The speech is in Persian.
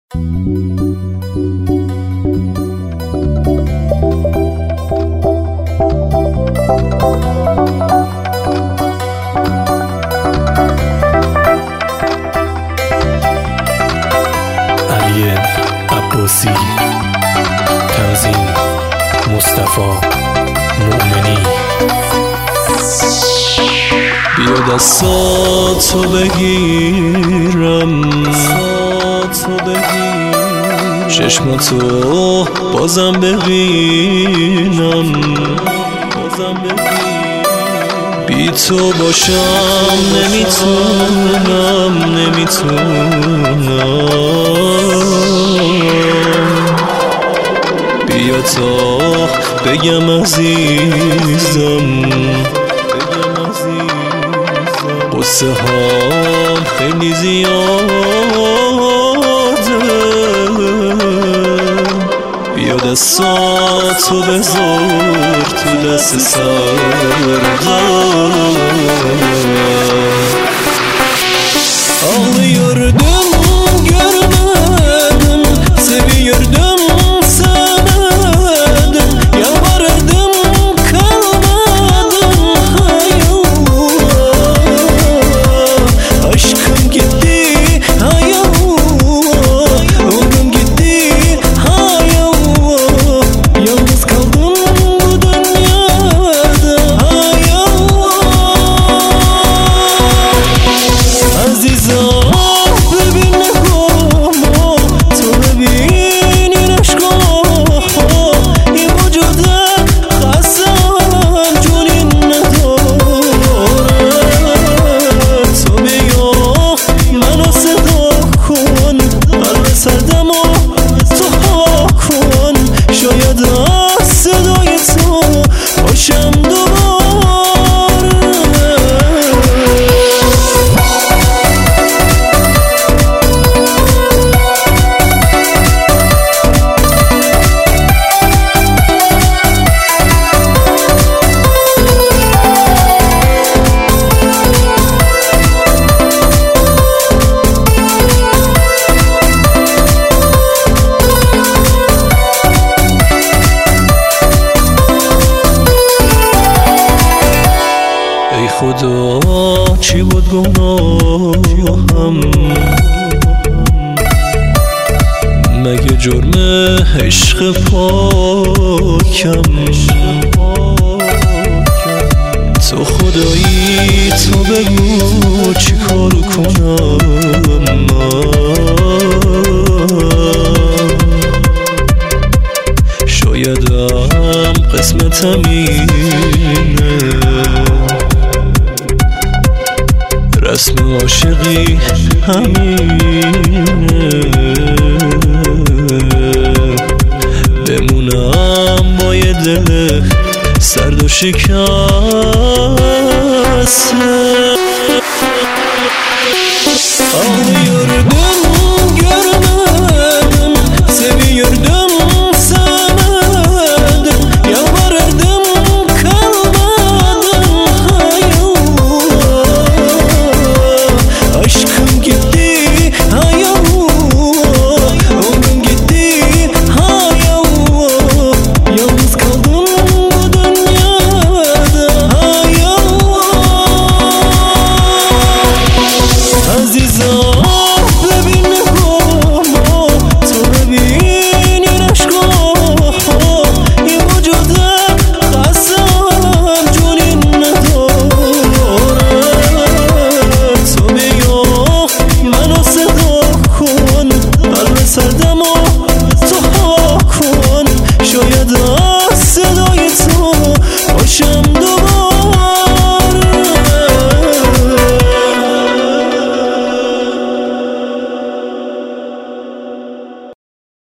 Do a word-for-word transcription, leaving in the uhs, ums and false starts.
علی عباسی، تنظیم مصطفی مؤمنی. بیا دستاتو بگیرم، چشماتو بازم ببینم، بی تو باشم نمیتونم نمیتونم. بیا تا بگم عزیزم، قصه هام خیلی زیاده. بیا دستاتو بذار تو دست سردم. Ağlıyordum görmedim, seviyordum sevmedim, yalvarırdım kalmadım. Hay Allah, aşkım gitti hay Allah, ömrüm gitti hay Allah, yalnız kaldım bu dünyada. Hay Allah azizim, خدا چی بود گناهم؟ مگه جرم عشق پاکم؟ تو خدایی تو بگو چی کار کنم؟ شایدم قسمتم اینه، رسم عاشقی همینه. بمونم با یه دل سرد و شکن